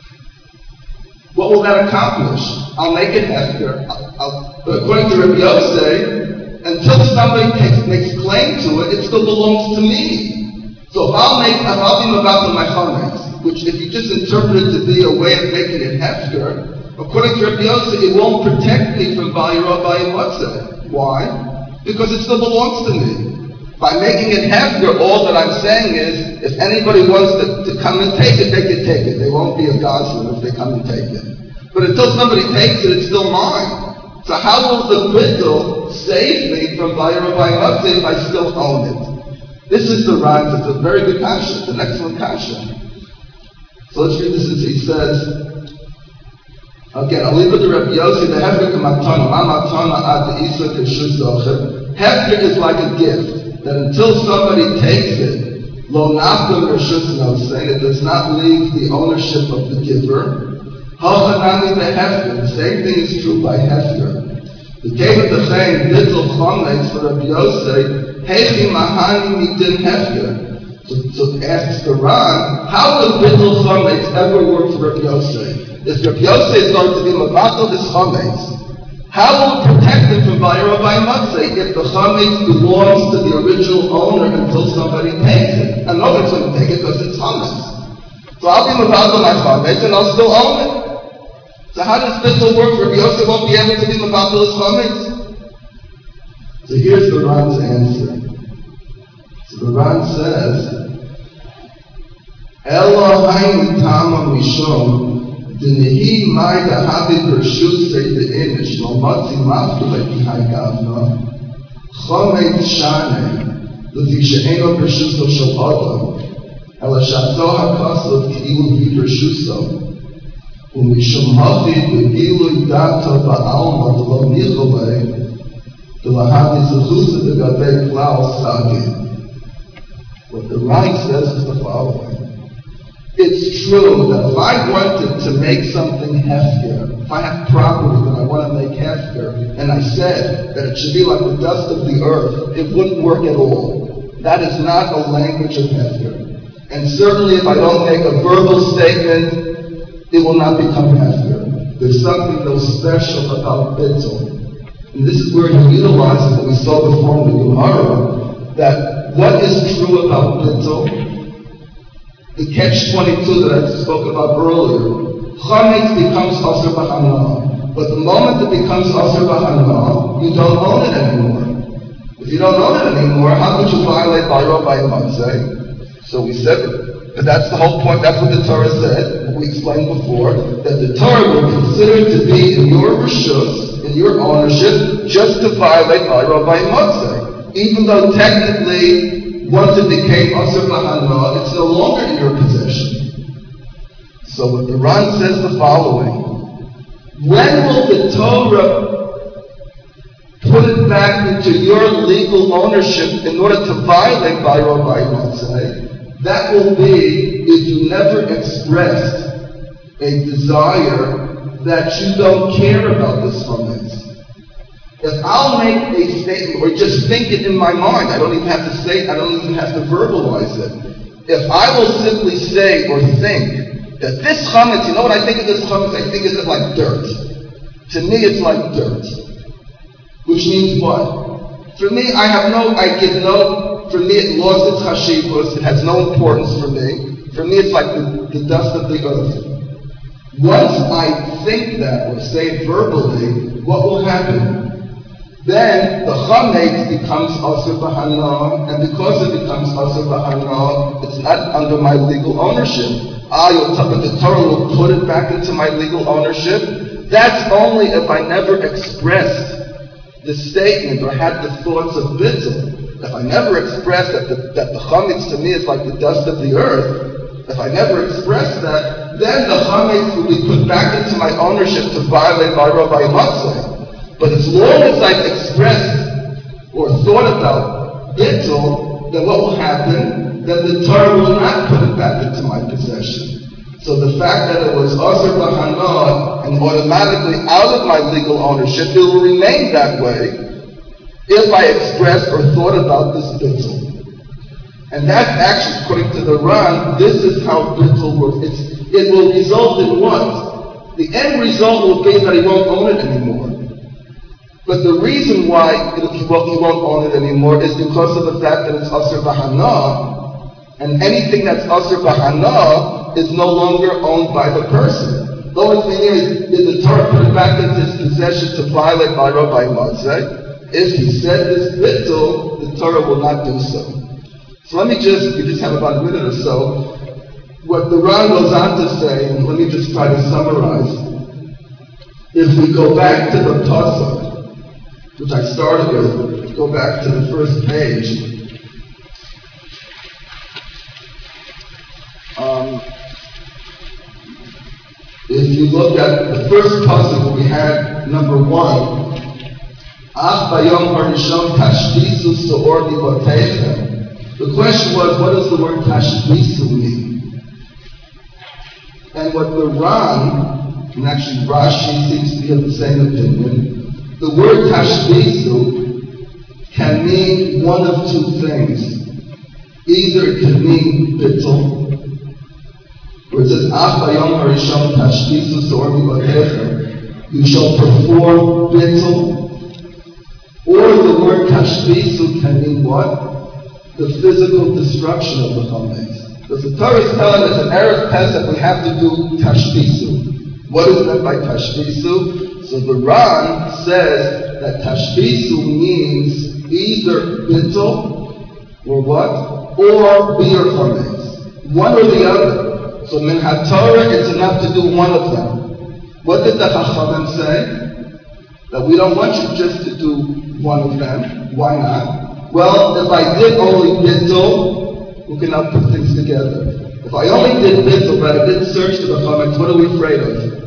what will that accomplish? I'll make it hefker. I'll, I'll, but according to Rabbi Yosef, until somebody takes, makes claim to it, it still belongs to me. So if I'll make, if I'll be mavatal my chametz, which if you just interpret it to be a way of making it hefker, according to Rabbi Yosef, it won't protect me from bayiro bayimatzeh. Why? Because it still belongs to me. By making it hefker, all that I'm saying is, if anybody wants to, to come and take it, they can take it. They won't be a goslin if they come and take it. But until somebody takes it, it's still mine. So how will the bittul save me from bayiro bayimatzeh if I still own it? This is the Ran's. It's a very good kasha. It's an excellent kasha. So let's read this as he says. Again, I'll leave it to Rabbi Yossi, the hefker k'matana, ma matana ad isa k'shus zocher. Hefker is like a gift, that until somebody takes it, lo nafka reshus nosei, it does not leave the ownership of the giver. Hachanami behefker, the same thing is true by hefker. The Kevat Achaim, bittul chometz for Rabbi Yossi, hechi mahani midin hefker. So, so asks the Ran, how would bittul chometz ever work for Rabbi Yossi? If Rabbi Yosef is going to be mavatal his chametz, how will it protect him from bayiro bayimatzeh if the chametz belongs to the original owner until somebody takes it? And nobody's going to take it because it's chametz. So I'll be mavatal my chametz and I'll still own it. So how does bittul work? Rabbi Yosef won't be able to be mavatal his chametz. So here's the Ran's answer. So the Ran says, Elohim tama mishom. Denihi mai da habi bershus say the inish no matzi mafkele kihai gavna chometz shane lefi she'eno bershuso shel adam ela shatzo hakasov ki'ilu hi bershuso umishum hachi begilui dato ba'alma delo nichole delahavi zechusa begavei klal sagi. What the Ran says is the following. It's true that if I wanted to make something hefker, if I have property that I want to make hefker, and I said that it should be like the dust of the earth, it wouldn't work at all. That is not a language of hefker. And certainly if I don't make a verbal statement, it will not become hefker. There's something though special about bittul. And this is where he utilizes what we saw before in the Gemara, that what is true about bittul, the catch twenty-two that I spoke about earlier, chametz becomes aser b'hana. But the moment it becomes aser b'hana, you don't own it anymore. If you don't own it anymore, how could you violate bayiro bayimatzeh? So we said, but that's the whole point. That's what the Torah said. What we explained before, that the Torah will consider it to be in your reshus, in your ownership, just to violate bayiro bayimatzeh, even though technically, once it became Asr Mahana, it's no longer in your possession. So what the Ran says the following. When will the Torah put it back into your legal ownership in order to violate bayiro bayimatzeh? that will be if you never expressed a desire that you don't care about this chametz. If I'll make a statement or just think it in my mind, I don't even have to say it, I don't even have to verbalize it. If I will simply say or think that this chametz, you know what I think of this chametz? I think of it like dirt. To me, it's like dirt. Which means what? For me, I have no, I give no, for me it lost its chashivus, it has no importance for me. For me, it's like the, the dust of the earth. Once I think that or say it verbally, what will happen? Then the chametz becomes asur b'hana, and because it becomes asur b'hana, it's not under my legal ownership. Ah, you'll tell me the Torah will put it back into my legal ownership. That's only if I never expressed the statement or had the thoughts of bittul. If I never expressed that the, that the chametz to me is like the dust of the earth, if I never expressed that, then the chametz will be put back into my ownership to violate by Rabbi Matzah. But as long as I've expressed or thought about bittul, then what will happen? Then the Torah will not put it back into my possession. So the fact that it was asur b'hana and automatically out of my legal ownership, it will remain that way if I expressed or thought about this bittul. And that's actually, according to the Ran, this is how bittul works. It's, it will result in what? The end result will be that he won't own it anymore. But the reason why it, he, won't, he won't own it anymore is because of the fact that it's asur b'hana, and anything that's asur b'hana is no longer owned by the person. The only thing is, did the Torah put it back into his possession to violate by Rabbi Matzah? If he said this bittul, the Torah will not do so. So let me just, we just have about a minute or so, what the Ran goes on to say, and let me just try to summarize. If we go back to the pasuk, which I started with, go back to the first page. Um, if you look at the first pasuk where we had number one, Ach bayom harishon tashbisu se'or liboteichem. The question was, what does the word tashbisu mean? And what the Ran, and actually Rashi seems to be of the same opinion, the word tashbisu can mean one of two things. Either it can mean bittul, where it says, Ach bayom harishon tashbisu se'or liboteichem, you shall perform bittul. Or the word tashbisu can mean what? The physical destruction of the chametz. Because the Torah is telling us in Erev Pesach we have to do tashbisu. What is meant by tashbisu? So the Ran says that tashbisu means either bittul or what? Or bir chametz. One or the other. So min haTorah, it's enough to do one of them. What did the Chachamim say? That we don't want you just to do one of them. Why not? Well, if I did only bittul, we can now put things together. If I only did bittul, but I didn't search for the chametz, what are we afraid of?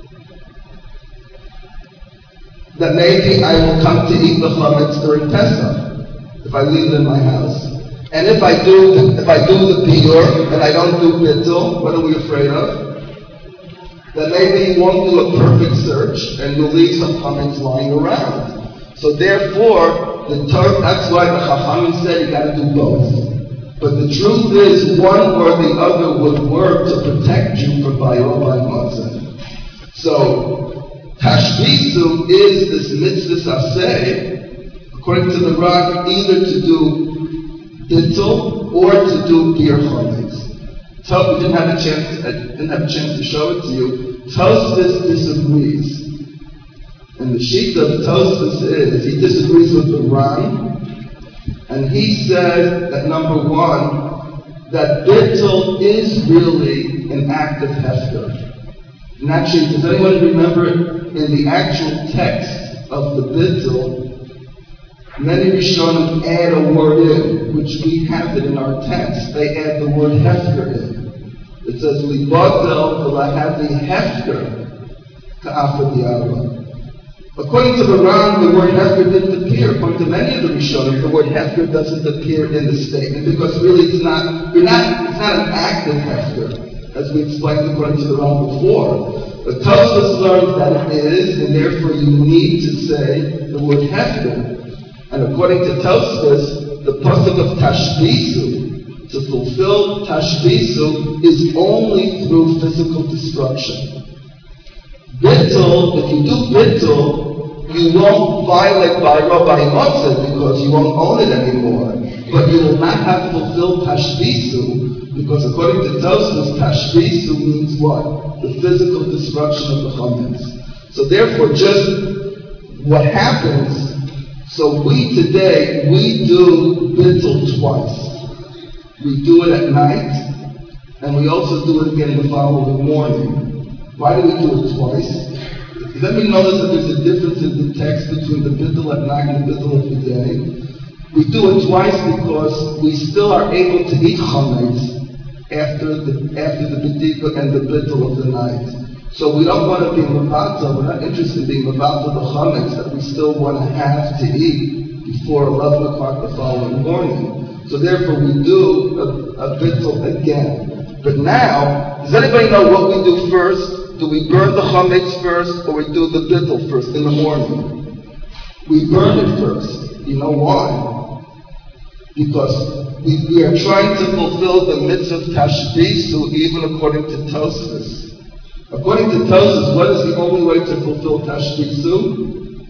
That maybe I will come to eat the chametz during Pesach if I leave it in my house. And if I do, the, if I do the biur and I don't do bittul, what are we afraid of? That maybe you won't do a perfect search and you'll leave some chametz lying around. So therefore, the Torah, that's why the Chachamim said you got to do both. But the truth is, one or the other would work to protect you from Bayor by Matzah. So, Tashbisu is this mitzvah aseh, according to the Ran, either to do bittul or to do bir chametz. So we didn't have a chance. To, I didn't have a chance to show it to you. Tosfos disagrees. And the sheet of Tosfos is, he disagrees with the Ran, and he said that number one, that bittul is really an act of hefker. And actually, does anyone remember in the actual text of the bittul, many Rishonim add a word in, which we have it in our text. They add the word hefker in. It says, Libatel v'lahavi hefker ka'afad yara. According to the Ran, the word Hefker didn't appear. According to many of the Rishonim, the word Hefker doesn't appear in the statement because really it's not, you're not, it's not an active Hefker, as we explained according to the Ran before. But Tosfos learns that it is, and therefore you need to say the word Hefker. And according to Tosfos, the pasuk of Tashbisu, to fulfill Tashbisu, is only through physical destruction. Bittul, if you do bittul, you won't violate by Rabbi Motzeh because you won't own it anymore. But you will not have fulfilled Tashbisu because according to Tosfos, Tashbisu means what? The physical destruction of the chametz. So therefore, just what happens, so we today, we do bittul twice. We do it at night, and we also do it again the following morning. Why do we do it twice? Let me notice that there's a difference in the text between the bittul at night and the bittul of the day. We do it twice because we still are able to eat chametz after the after the b'dika and the bittul of the night. So we don't want to be mevatel, we're not interested in being mevatel the chametz that we still want to have to eat before eleven o'clock the following morning. So therefore we do a, a bittul again. But now, does anybody know what we do first? Do we burn the chametz first or we do the bittul first in the morning? We burn it first. You know why? Because we, we are trying to fulfill the mitzvah of Tashbisu even according to Tosfos. According to Tosfos, what is the only way to fulfill Tashbisu?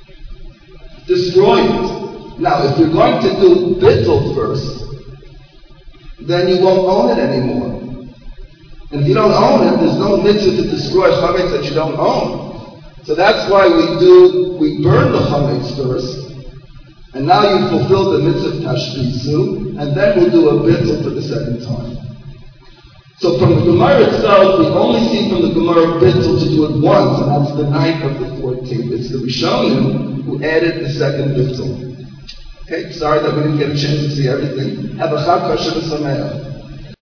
Destroy it. Now, if you're going to do bittul first, then you won't own it anymore. And if you don't own it, there's no mitzvah to destroy chametz that you don't own. So that's why we do, we burn the chametz first, and now you fulfill the mitzvah of Tashbisu, and then we'll do a bittul for the second time. So from the Gemara itself, we only see from the Gemara bittul to do it once, and that's the night of the fourteenth. It's the Rishonim who added the second bittul. Okay, sorry that we didn't get a chance to see everything. Have a Chag Kosher v'Sameach.